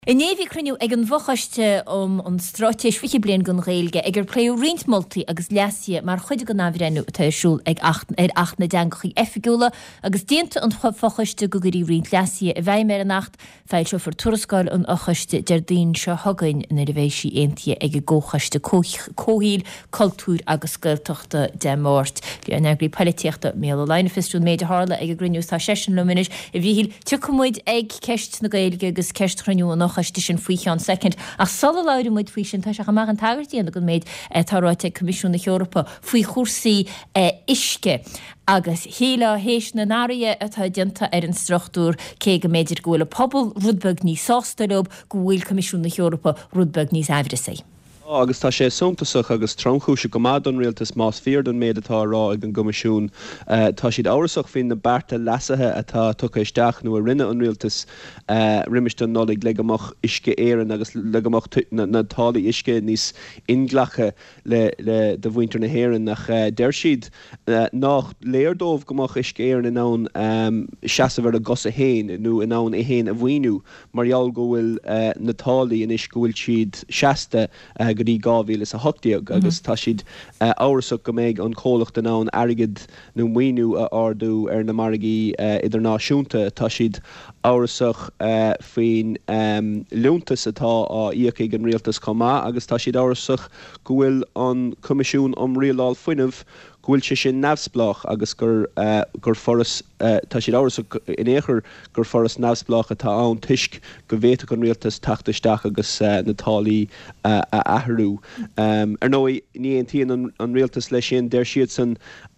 In éhí cruniú ag an bhochaiste an strátéis fiche blian gon réilge ag pléú rintmoltaí agus leasia mar chuide go náhrenú taisiúil ag 8 na deangachaí efigúla agus déanta an fochaiste go gurí rint leasia a bheith mar a nacht feil seo for tuarascáil an ochaiste Jardín seo hagain na bhéisi éontia ag ggóchaiste cóhíl, cultúr agus scoilteachta de mórt. Bhí an agri politiachta méle leine fistún méid hála ag gruniú tá 6 luminis a bhíhíl tucumuid ag ceist na gailge agus ceist chruniú an chaiste sin faoiche an second ach sala láidir muid faoi sin tá se mar an tagartí an go méid táráite Comisiún na Eorpa faoi chósaí isce agus héla héis na nária atá dinta an strachtúr cé go méidir gohfuil pobl rudbeg níos sástalób go bhfuil Comisiún na Eorpa rudbeg níos aimhreasa. Agus tá sé suntasach agus tromchúise go maith don rialtas más fear don méid atá rá ag an gomisiún. Tá siad áras fin na bearta lasathe atá tucha isteach nó a rinne an rialtas riimiiste nólig le amach isce éan agus le amach na tálaí isce níos inglacha le de bhaintear na hÉireann nach deir siad nach léirdómh gomach isce éan in ann seasamhar a gos a héin nó in ann i héin a bhaoinú marall go bhfuil na tálaí in is go bhfuil siad seasta goí gáhíle a hotíag agus tá siad áras go méid an cólacht den ná airgid nó muoinú a ardú ar na margaí idirnáisiúnta tá siad árasach faoin leontas atá á íochaigh an rialtas comá agus tá siad árasach go bhfuil an comisiún rialáil fuinmh gohfuil sé sin neamhsplach agus gur forras tá siad árasach in éair gur forras neamhsplach atá ann tuisc go bhhéach an rialtas tachttaisteach agus na tálaí athhrú. Ar nó ní aontaíonn an rialtas lei sin deir siad san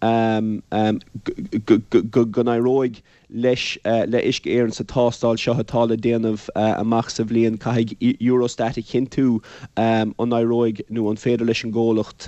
go róig leis le isc éan sa tástáil seo atála déanamh amach sa bblion caiigh Eurostat chinú an róig nó an féidir leis an ggólacht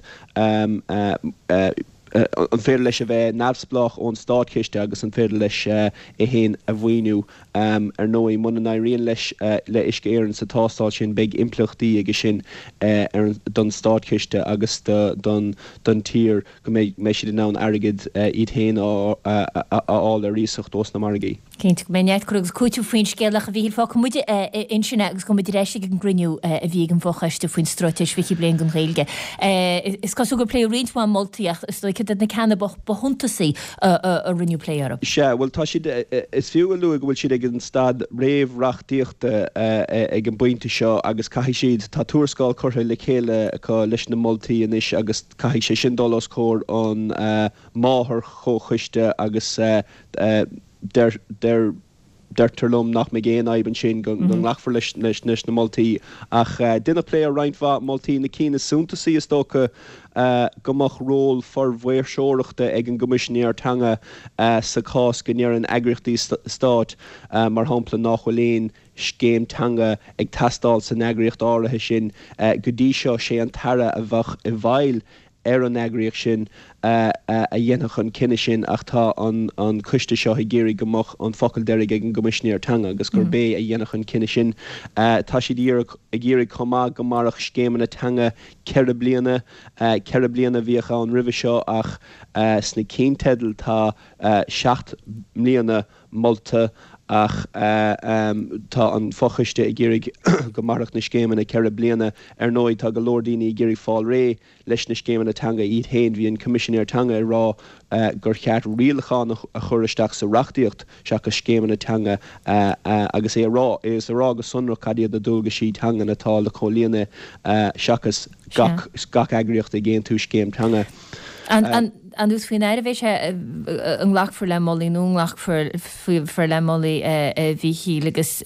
an féidir leis a bheith neamhsplach ón stáitciste agus an féidir leis i héin a bhaoinú ar nóí muna naíonn leis le isce éan sa tástáil sin beag implachtaí agus sin ar don stáitciste agus don tír go méid siad in ann airgid iad héin áil a ríosacht os na margaí. Céint go méid chugus cúteú faoin scéalach a bhí fá muide in sin agus go muid réise an griniú a bhí an bhochaiste faoin stráteis fichi blian gon réilge. Is cosú go play riint má moltaíach stoice na canna bahuntasaí a rinneú pléar. Se bhfuil tá siad is fiúil lu bhfuil siad ag an stad réomhreachtaíochta ag an buinte seo agus caithigh siad tá tuarascáil curtha le chéile leis na moltaí inis agus caithigh sé sin dólas cór an máthair chóchuiste agus deirtarlumm nach me géan aiban sin go lechfar leis na moltaí ach duine lé a reinintha moltaí na cína súntasaí is tócha gomach ról for bhuiirseoireachta ag an gomisisinéartanga sa cás go níor an agrachtaí stát mar hampla nachholíon scéimtanga ag tastáil san agriocht áirithe sin go dtí seo sé an tara a bhach i bhail ar an agriocht sin a dhéanach an cinine sin ach tá an cuiste seo i géirí gomach an focail deirig ag an gomisisinéartanga agus gur bé a dhéanach an cinine sin tá siad i géirí comá go marach scéimeanna tanga ceithre bliana bhíocha an ribh seo ach sna céintedal tá 7 mbliana molta ach tá an fochaiste i ggéirig go marach na scéimeanna ceithre bliana ar nóid tá go lordaoine i ggéirí fáil ré leis na scéimeanna tanga iad héin bhí an commisisinéartanga rá gur cheart rialacháin a churisteach sa reachtaíocht seach go scéimeanna tanga agus é rá go sunra cadíad a dulga sí tanga natá le cholíana seachas gach agriocht a géan tú scéimtanga. An dús faoin éidir bhéis an lech for le molí nó lech for le molí bhí hí agus